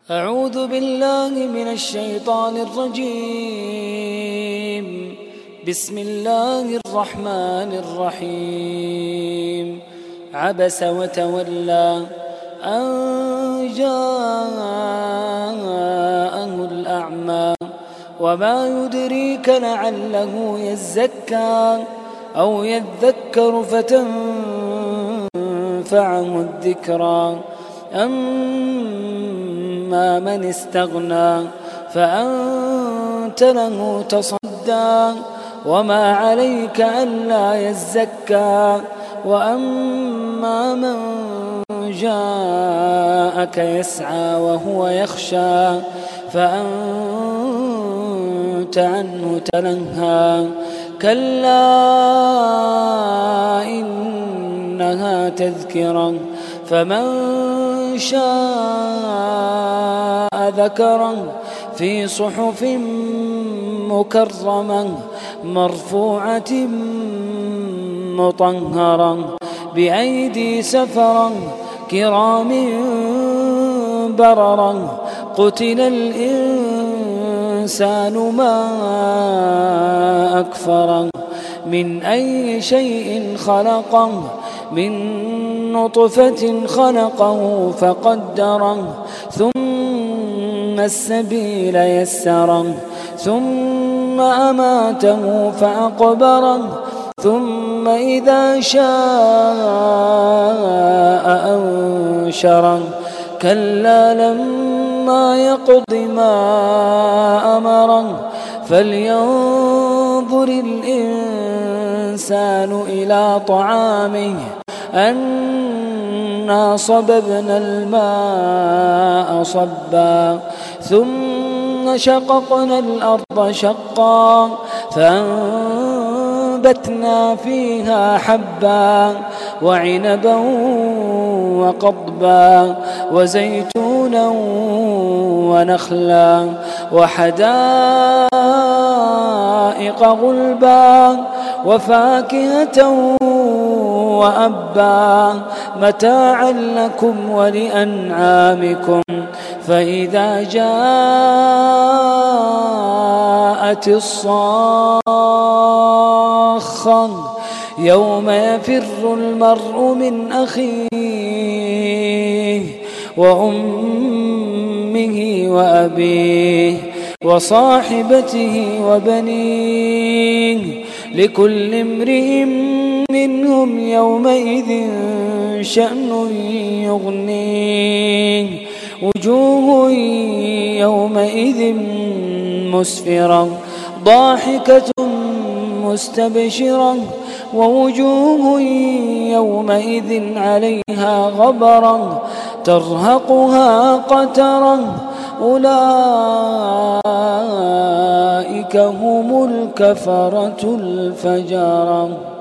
أعوذ بالله من الشيطان الرجيم. بسم الله الرحمن الرحيم. عبس وتولى أن جاءه الأعمى وما يدريك لعله يزكى أو يذكر فتنفعه الذكرى. أما من استغنى فأنت له تصدى وما عليك ألا يزكى. وأما من جاءك يسعى وهو يخشى فأنت عنه تلهى. كلا إنها تذكرة فمن شاء ذكره في صحف مكرمة مرفوعة مطهرة بأيدي سفرة كرام بررة. قتل الإنسان ما أكفره من أي شيء خلقه من نطفة خلقه فقدره ثم السبيل يسره ثم أماته فأقبره ثم إذا شاء أنشره. كلا لما يقض ما أمره فلينظر الإنسان إلى طعامه أنا صببنا الماء صبا ثم شققنا الأرض شقا فأنبتنا فيها حبا وعنبا وقضبا وزيتونا ونخلا وحدائق غلبا وفاكهة وأبا متاعا لكم ولأنعامكم. فإذا جاءت الصاخة يوم يفر المرء من أخيه وأمه وأبيه وصاحبته وبنيه لكل امرئ منهم يومئذ شأن يغنيه. وجوه يومئذ مسفرة ضاحكة مستبشرة ووجوه يومئذ عليها غبرة ترهقها قترة. أولئك هم الكفرة الفجرة.